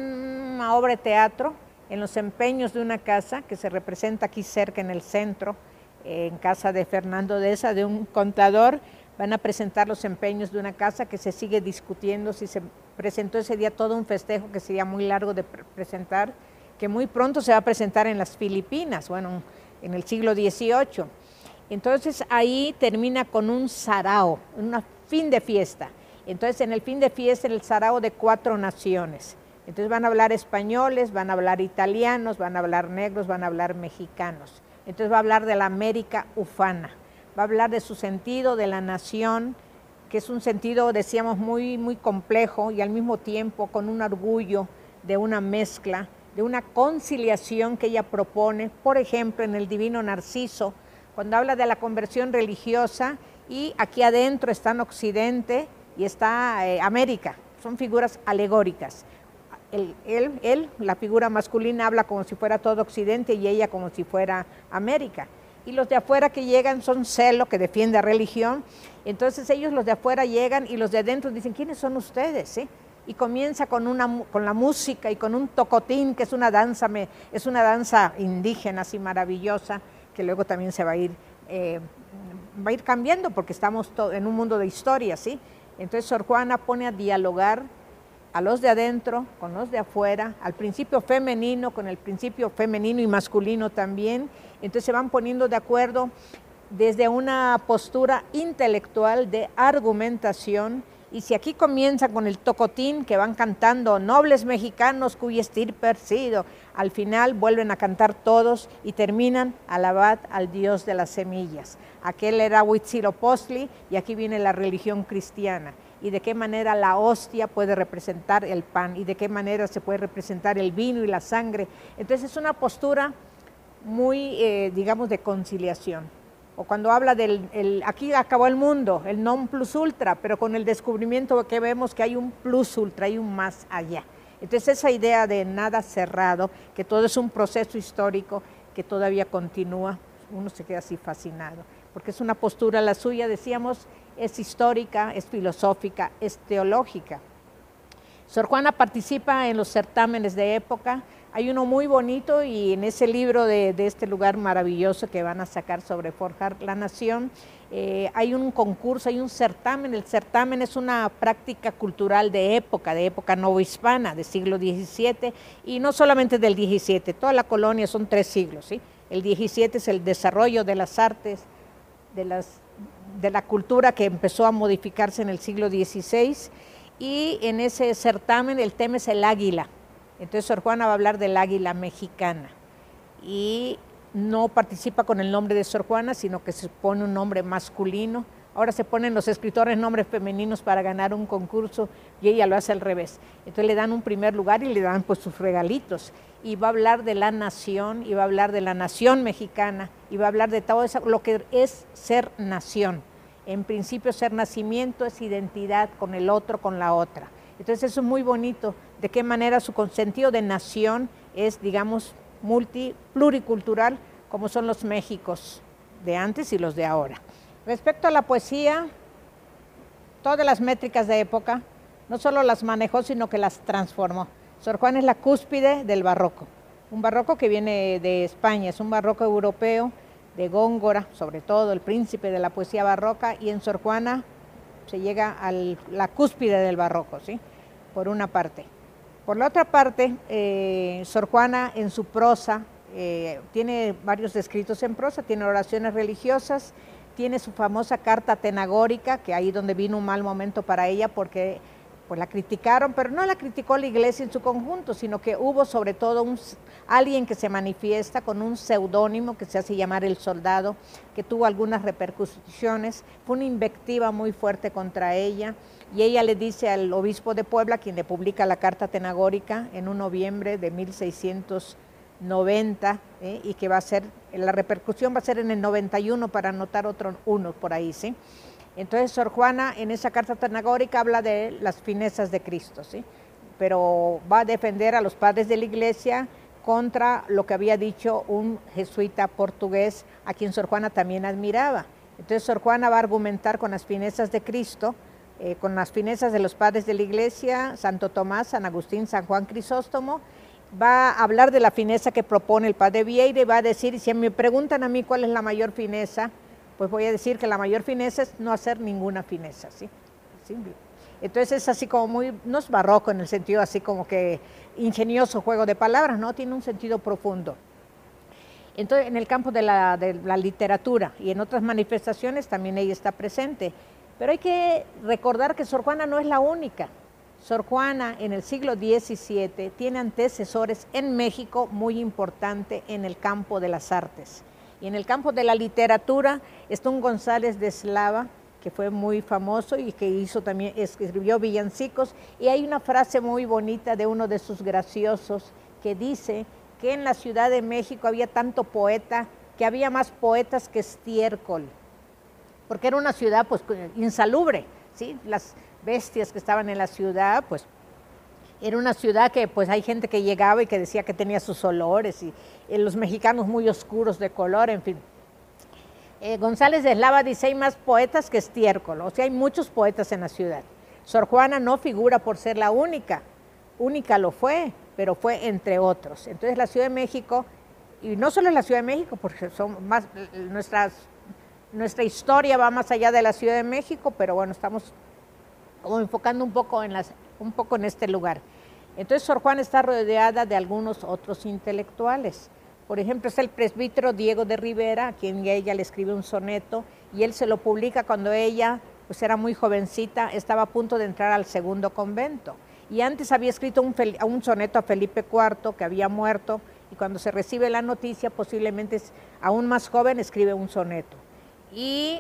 una obra de teatro, en los empeños de una casa, que se representa aquí cerca en el centro, eh, en casa de Fernando Deza, de un contador, van a presentar los empeños de una casa que se sigue discutiendo si se presentó ese día todo un festejo que sería muy largo de pre presentar, que muy pronto se va a presentar en las Filipinas, bueno, en el siglo dieciocho. Entonces ahí termina con un sarao, un fin de fiesta. Entonces en el fin de fiesta, en el sarao de cuatro naciones. Entonces van a hablar españoles, van a hablar italianos, van a hablar negros, van a hablar mexicanos. Entonces va a hablar de la América ufana, va a hablar de su sentido de la nación, que es un sentido, decíamos, muy, muy complejo y al mismo tiempo con un orgullo de una mezcla, de una conciliación que ella propone, por ejemplo, en el Divino Narciso, cuando habla de la conversión religiosa, y aquí adentro está en Occidente y está eh, América, son figuras alegóricas. Él, él, él, la figura masculina, habla como si fuera todo Occidente y ella como si fuera América. Y los de afuera que llegan son Celo, que defiende a religión. Entonces ellos, los de afuera, llegan y los de adentro dicen, ¿quiénes son ustedes? ¿Sí? Y comienza con, una, con la música y con un tocotín, que es una danza, es una danza indígena así maravillosa, que luego también se va a ir, eh, va a ir cambiando porque estamos en un mundo de historia, ¿sí? Entonces Sor Juana pone a dialogar a los de adentro con los de afuera, al principio femenino con el principio femenino y masculino también. Entonces se van poniendo de acuerdo desde una postura intelectual de argumentación. Y si aquí comienza con el tocotín, que van cantando nobles mexicanos cuya estirpe ha sido, al final vuelven a cantar todos y terminan alabad al Dios de las semillas. Aquel era Huitzilopochtli y aquí viene la religión cristiana. Y de qué manera la hostia puede representar el pan y de qué manera se puede representar el vino y la sangre. Entonces es una postura muy, eh, digamos, de conciliación. O cuando habla del, el, aquí acabó el mundo, el non plus ultra, pero con el descubrimiento que vemos que hay un plus ultra, hay un más allá. Entonces esa idea de nada cerrado, que todo es un proceso histórico que todavía continúa, uno se queda así fascinado, porque es una postura, la suya, decíamos, es histórica, es filosófica, es teológica. Sor Juana participa en los certámenes de época. Hay uno muy bonito y en ese libro de, de este lugar maravilloso que van a sacar sobre forjar la nación, eh, hay un concurso, hay un certamen. El certamen es una práctica cultural de época, de época novohispana, del siglo diecisiete, y no solamente del diecisiete, toda la colonia son tres siglos, ¿sí? El diecisiete es el desarrollo de las artes, de, las, de la cultura que empezó a modificarse en el siglo dieciséis, y en ese certamen el tema es el águila. Entonces Sor Juana va a hablar del águila mexicana y no participa con el nombre de Sor Juana, sino que se pone un nombre masculino. Ahora se ponen los escritores nombres femeninos para ganar un concurso y ella lo hace al revés. Entonces le dan un primer lugar y le dan pues sus regalitos. Y va a hablar de la nación, y va a hablar de la nación mexicana, y va a hablar de todo eso, lo que es ser nación. En principio ser nacimiento es identidad con el otro, con la otra. Entonces eso es muy bonito, de qué manera su sentido de nación es, digamos, multi, pluricultural, como son los Méxicos de antes y los de ahora. Respecto a la poesía, todas las métricas de época, no solo las manejó, sino que las transformó. Sor Juana es la cúspide del barroco, un barroco que viene de España, es un barroco europeo, de Góngora, sobre todo, el príncipe de la poesía barroca, y en Sor Juana se llega a la cúspide del barroco, ¿sí? Por una parte. Por la otra parte, eh, Sor Juana en su prosa, eh, tiene varios escritos en prosa, tiene oraciones religiosas, tiene su famosa carta atenagórica, que ahí donde vino un mal momento para ella, porque pues la criticaron, pero no la criticó la iglesia en su conjunto, sino que hubo sobre todo un, alguien que se manifiesta con un seudónimo que se hace llamar El Soldado, que tuvo algunas repercusiones, fue una invectiva muy fuerte contra ella, y ella le dice al obispo de Puebla, quien le publica la carta atenagórica en un noviembre de mil seiscientos noventa, ¿eh? y que va a ser, la repercusión va a ser en el noventa y uno, para anotar otro uno por ahí, ¿sí? Entonces Sor Juana en esa carta atenagórica habla de las finezas de Cristo, ¿sí? Pero va a defender a los padres de la iglesia contra lo que había dicho un jesuita portugués a quien Sor Juana también admiraba. Entonces Sor Juana va a argumentar con las finezas de Cristo, eh, con las finezas de los padres de la Iglesia, Santo Tomás, San Agustín, San Juan Crisóstomo, va a hablar de la fineza que propone el padre Vieira y va a decir, si me preguntan a mí cuál es la mayor fineza, pues voy a decir que la mayor fineza es no hacer ninguna fineza, ¿sí? ¿Sí? Entonces es así como muy, no es barroco en el sentido así como que ingenioso juego de palabras, no, tiene un sentido profundo. Entonces en el campo de la, de la literatura y en otras manifestaciones también ella está presente, pero hay que recordar que Sor Juana no es la única. Sor Juana en el siglo diecisiete tiene antecesores en México muy importante en el campo de las artes. Y en el campo de la literatura está un González de Eslava, que fue muy famoso y que hizo también, escribió villancicos, y hay una frase muy bonita de uno de sus graciosos que dice que en la Ciudad de México había tanto poeta, que había más poetas que estiércol, porque era una ciudad pues insalubre, ¿sí? Las bestias que estaban en la ciudad, pues era una ciudad que pues hay gente que llegaba y que decía que tenía sus olores, y, y los mexicanos muy oscuros de color, en fin. Eh, González de Eslava dice, hay más poetas que estiércol, o sea, hay muchos poetas en la ciudad. Sor Juana no figura por ser la única, única lo fue, pero fue entre otros. Entonces la Ciudad de México, y no solo la Ciudad de México, porque son más, nuestras, nuestra historia va más allá de la Ciudad de México, pero bueno, estamos como enfocando un poco en, las, un poco en este lugar. Entonces Sor Juana está rodeada de algunos otros intelectuales. Por ejemplo, es el presbítero Diego de Rivera, a quien ella le escribe un soneto, y él se lo publica cuando ella pues era muy jovencita, estaba a punto de entrar al segundo convento. Y antes había escrito un, un soneto a Felipe cuarto, que había muerto, y cuando se recibe la noticia, posiblemente es aún más joven, escribe un soneto. Y,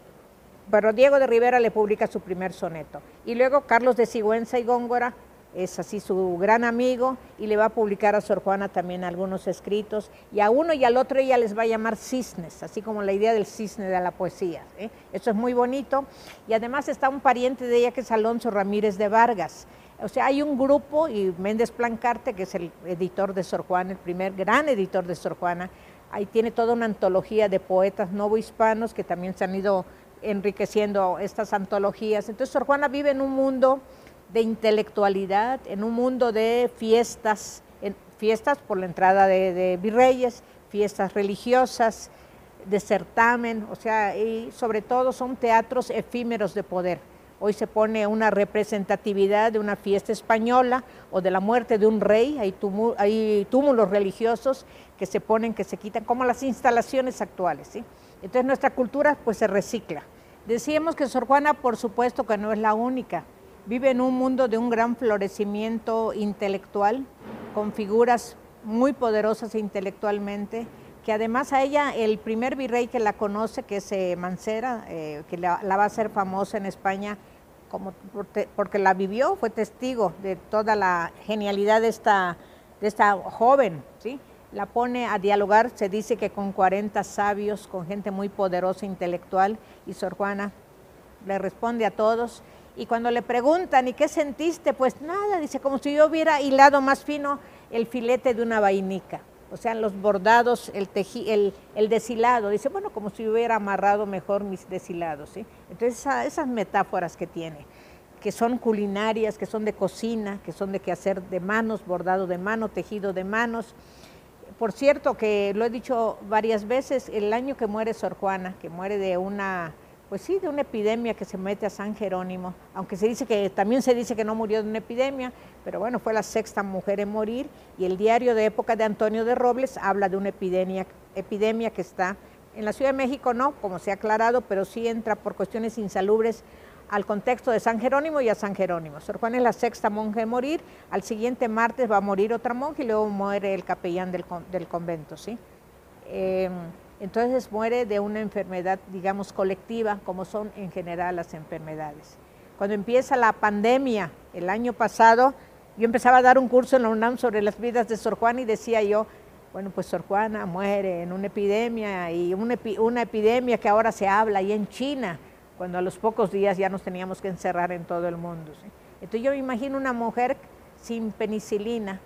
pero Diego de Rivera le publica su primer soneto. Y luego Carlos de Sigüenza y Góngora, es así su gran amigo, y le va a publicar a Sor Juana también algunos escritos, y a uno y al otro ella les va a llamar cisnes, así como la idea del cisne de la poesía, ¿eh? Eso es muy bonito, y además está un pariente de ella que es Alonso Ramírez de Vargas. O sea, hay un grupo, y Méndez Plancarte, que es el editor de Sor Juana, el primer gran editor de Sor Juana, ahí tiene toda una antología de poetas novohispanos que también se han ido enriqueciendo estas antologías. Entonces Sor Juana vive en un mundo de intelectualidad, en un mundo de fiestas, en, fiestas por la entrada de, de virreyes, fiestas religiosas, de certamen, o sea, y sobre todo son teatros efímeros de poder. Hoy se pone una representatividad de una fiesta española o de la muerte de un rey, hay, túmulos, hay túmulos religiosos que se ponen, que se quitan, como las instalaciones actuales, ¿sí? Entonces nuestra cultura pues se recicla. Decíamos que Sor Juana, por supuesto que no es la única, vive en un mundo de un gran florecimiento intelectual, con figuras muy poderosas intelectualmente, que además a ella, el primer virrey que la conoce, que es eh, Mancera, eh, que la, la va a hacer famosa en España, como porque la vivió, fue testigo de toda la genialidad de esta, de esta joven, ¿sí? La pone a dialogar, se dice que con cuarenta sabios, con gente muy poderosa intelectual, y Sor Juana le responde a todos. Y cuando le preguntan, ¿y qué sentiste? Pues nada, dice, como si yo hubiera hilado más fino el filete de una vainica. O sea, los bordados, el, teji, el, el deshilado. Dice, bueno, como si hubiera amarrado mejor mis deshilados, ¿sí? Entonces, esa, esas metáforas que tiene, que son culinarias, que son de cocina, que son de quehacer de manos, bordado de mano, tejido de manos. Por cierto, que lo he dicho varias veces, el año que muere Sor Juana, que muere de una... pues sí, de una epidemia que se mete a San Jerónimo, aunque se dice que también se dice que no murió de una epidemia, pero bueno, fue la sexta mujer en morir, y el diario de época de Antonio de Robles habla de una epidemia, epidemia que está en la Ciudad de México, no, como se ha aclarado, pero sí entra por cuestiones insalubres al contexto de San Jerónimo y a San Jerónimo. Sor Juana es la sexta monja en morir, al siguiente martes va a morir otra monja y luego muere el capellán del, del convento, ¿sí? Eh, Entonces muere de una enfermedad, digamos, colectiva, como son en general las enfermedades. Cuando empieza la pandemia, el año pasado, yo empezaba a dar un curso en la UNAM sobre las vidas de Sor Juana y decía yo, bueno, pues Sor Juana muere en una epidemia, y una, epi una epidemia que ahora se habla ahí en China, cuando a los pocos días ya nos teníamos que encerrar en todo el mundo, ¿sí? Entonces yo me imagino una mujer sin penicilina,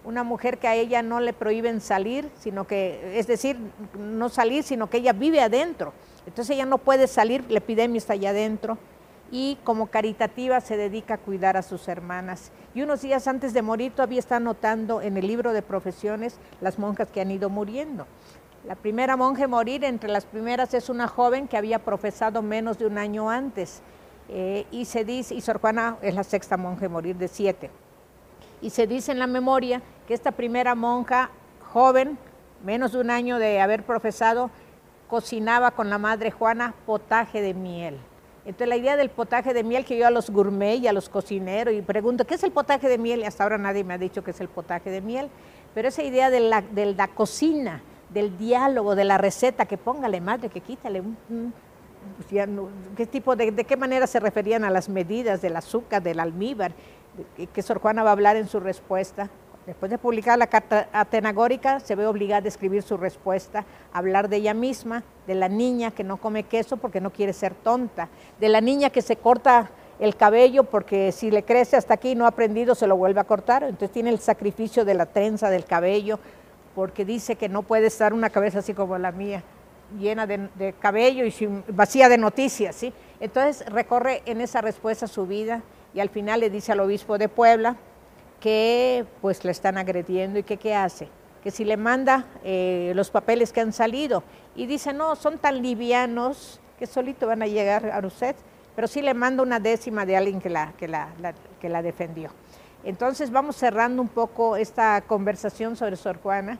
una mujer que a ella no le prohíben salir, sino que, es decir, no salir, sino que ella vive adentro. Entonces ella no puede salir, la epidemia está allá adentro, y como caritativa se dedica a cuidar a sus hermanas. Y unos días antes de morir todavía está anotando en el libro de profesiones las monjas que han ido muriendo. La primera monja en morir, entre las primeras, es una joven que había profesado menos de un año antes, eh, y se dice, y Sor Juana es la sexta monja en morir de siete. Y se dice en la memoria que esta primera monja joven, menos de un año de haber profesado, cocinaba con la madre Juana potaje de miel. Entonces la idea del potaje de miel, que yo a los gourmet y a los cocineros y pregunto, ¿qué es el potaje de miel? Y hasta ahora nadie me ha dicho qué es el potaje de miel, pero esa idea de la, de la cocina, del diálogo, de la receta, que póngale madre, que quítale un... un pues ya no, ¿qué tipo de, de qué manera se referían a las medidas del azúcar, del almíbar? Que Sor Juana va a hablar en su respuesta. Después de publicar la carta atenagórica, se ve obligada a escribir su respuesta, a hablar de ella misma, de la niña que no come queso porque no quiere ser tonta, de la niña que se corta el cabello porque si le crece hasta aquí y no ha aprendido se lo vuelve a cortar, entonces tiene el sacrificio de la trenza del cabello, porque dice que no puede estar una cabeza así como la mía, llena de, de cabello y sin, vacía de noticias, ¿sí? Entonces recorre en esa respuesta su vida y al final le dice al obispo de Puebla que pues le están agrediendo y que qué hace, que si le manda eh, los papeles que han salido, y dice no, son tan livianos que solito van a llegar a usted, pero sí le manda una décima de alguien que la, que la, la, que la defendió. Entonces vamos cerrando un poco esta conversación sobre Sor Juana,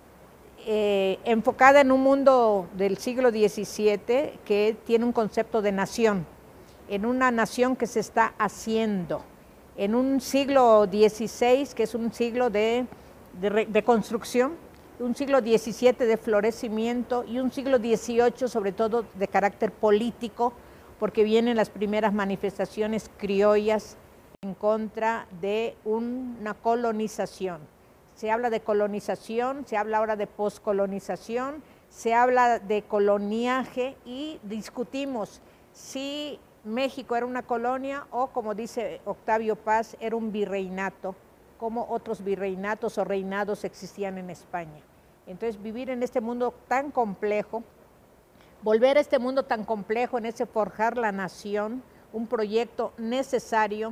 eh, enfocada en un mundo del siglo diecisiete que tiene un concepto de nación, en una nación que se está haciendo, en un siglo dieciséis, que es un siglo de, de, de construcción, un siglo diecisiete de florecimiento y un siglo dieciocho sobre todo de carácter político, porque vienen las primeras manifestaciones criollas en contra de una colonización. Se habla de colonización, se habla ahora de poscolonización, se habla de coloniaje y discutimos si México era una colonia o, como dice Octavio Paz, era un virreinato, como otros virreinatos o reinados existían en España. Entonces, vivir en este mundo tan complejo, volver a este mundo tan complejo, en ese forjar la nación, un proyecto necesario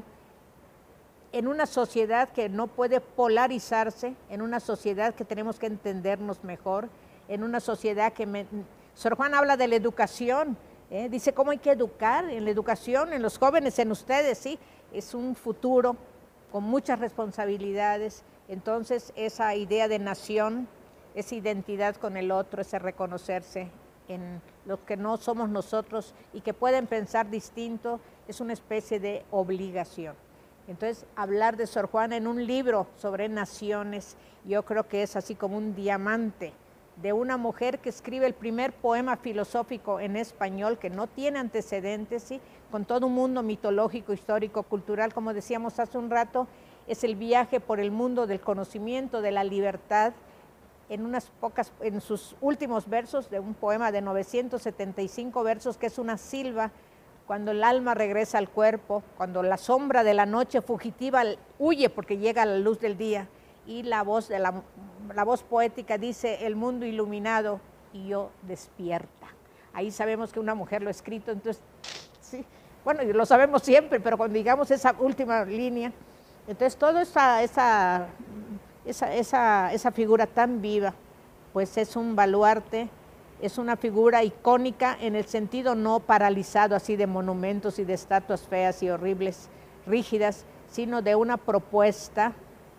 en una sociedad que no puede polarizarse, en una sociedad que tenemos que entendernos mejor, en una sociedad que... Me... Sor Juana habla de la educación, ¿eh? Dice cómo hay que educar en la educación, en los jóvenes, en ustedes, ¿sí? Es un futuro con muchas responsabilidades, entonces esa idea de nación, esa identidad con el otro, ese reconocerse en los que no somos nosotros y que pueden pensar distinto, es una especie de obligación. Entonces, hablar de Sor Juana en un libro sobre naciones, yo creo que es así como un diamante de una mujer que escribe el primer poema filosófico en español que no tiene antecedentes, ¿sí? Con todo un mundo mitológico, histórico, cultural, como decíamos hace un rato, es el viaje por el mundo del conocimiento, de la libertad, en unas pocas, en sus últimos versos de un poema de novecientos setenta y cinco versos, que es una silva, cuando el alma regresa al cuerpo, cuando la sombra de la noche fugitiva huye porque llega a la luz del día, y la voz, de la, la voz poética dice, el mundo iluminado y yo despierta. Ahí sabemos que una mujer lo ha escrito, entonces, sí, bueno, lo sabemos siempre, pero cuando digamos esa última línea, entonces toda esa, esa, esa, esa, esa figura tan viva, pues es un baluarte, es una figura icónica en el sentido no paralizado así de monumentos y de estatuas feas y horribles, rígidas, sino de una propuesta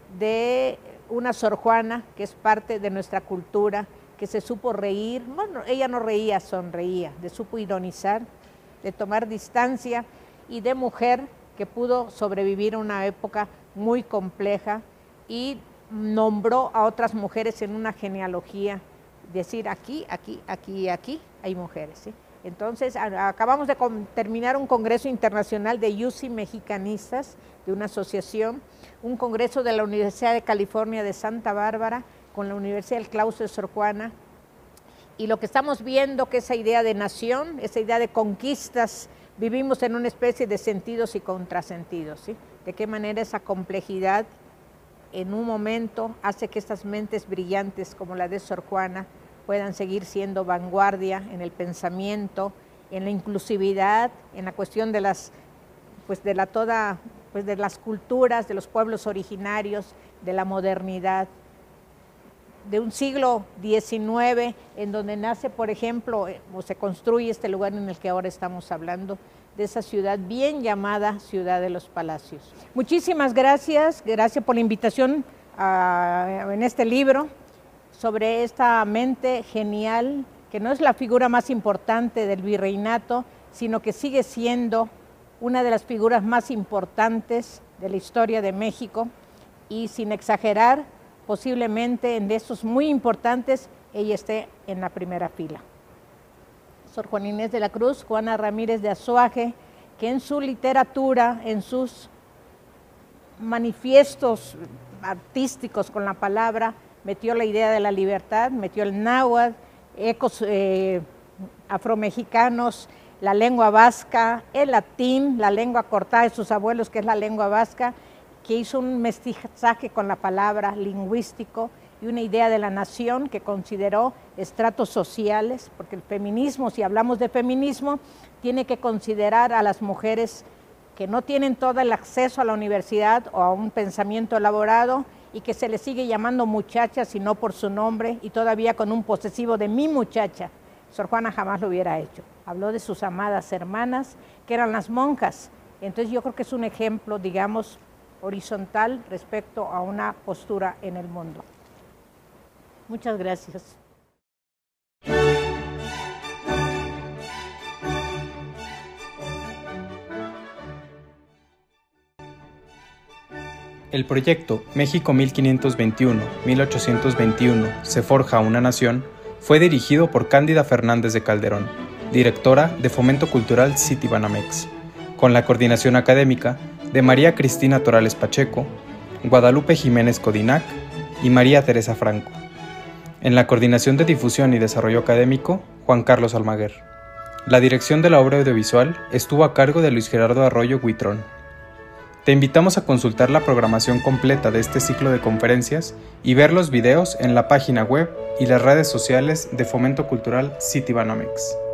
de una Sor Juana que es parte de nuestra cultura, que se supo reír, bueno, ella no reía, sonreía, de supo ironizar, de tomar distancia y de mujer que pudo sobrevivir a una época muy compleja y nombró a otras mujeres en una genealogía, decir aquí, aquí, aquí y aquí hay mujeres, ¿sí? Entonces, a, acabamos de terminar un congreso internacional de U C I mexicanistas, de una asociación, un congreso de la Universidad de California de Santa Bárbara, con la Universidad del Claustro de Sor Juana, y lo que estamos viendo que esa idea de nación, esa idea de conquistas, vivimos en una especie de sentidos y contrasentidos, ¿sí? De qué manera esa complejidad en un momento hace que estas mentes brillantes como la de Sor Juana puedan seguir siendo vanguardia en el pensamiento, en la inclusividad, en la cuestión de las, pues de la toda, pues de las culturas, de los pueblos originarios, de la modernidad, de un siglo diecinueve, en donde nace, por ejemplo, o se construye este lugar en el que ahora estamos hablando, de esa ciudad bien llamada Ciudad de los Palacios. Muchísimas gracias, gracias por la invitación a, en este libro sobre esta mente genial, que no es la figura más importante del virreinato, sino que sigue siendo una de las figuras más importantes de la historia de México, y sin exagerar, posiblemente en de estos muy importantes, ella esté en la primera fila. Sor Juana Inés de la Cruz, Juana Ramírez de Azuaje, que en su literatura, en sus manifiestos artísticos con la palabra, metió la idea de la libertad, metió el náhuatl, ecos eh, afromexicanos, la lengua vasca, el latín, la lengua cortada de sus abuelos, que es la lengua vasca, que hizo un mestizaje con la palabra lingüístico y una idea de la nación que consideró estratos sociales, porque el feminismo, si hablamos de feminismo, tiene que considerar a las mujeres que no tienen todo el acceso a la universidad o a un pensamiento elaborado y que se les sigue llamando muchachas y no por su nombre, y todavía con un posesivo de mi muchacha. Sor Juana jamás lo hubiera hecho. Habló de sus amadas hermanas, que eran las monjas. Entonces yo creo que es un ejemplo, digamos, horizontal respecto a una postura en el mundo. Muchas gracias. El proyecto México mil quinientos veintiuno a mil ochocientos veintiuno se forja una nación fue dirigido por Cándida Fernández de Calderón, directora de Fomento Cultural Citibanamex, con la coordinación académica de María Cristina Torales Pacheco, Guadalupe Jiménez Codinac y María Teresa Franco. En la coordinación de difusión y desarrollo académico, Juan Carlos Almaguer. La dirección de la obra audiovisual estuvo a cargo de Luis Gerardo Arroyo Huitrón. Te invitamos a consultar la programación completa de este ciclo de conferencias y ver los videos en la página web y las redes sociales de Fomento Cultural Citibanamex.